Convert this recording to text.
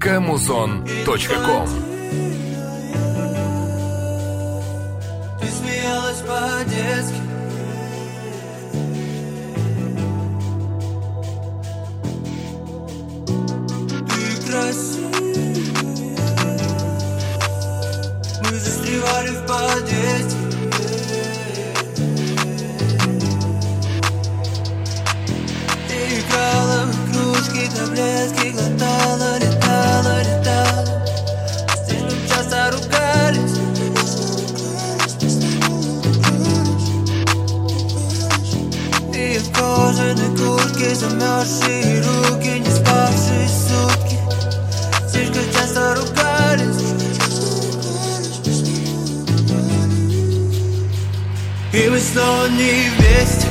muzon.com. Ты смеялась по-детски. Ты красивая. Мы застревали в подъезде. Ты играла в игрушки, таблетки глотала, летала, летала. Слишком часто ругались. Ты в кожаной куртке, замерзшие руки, не спавшие сутки. Слишком часто ругались. И мы снова не вместе.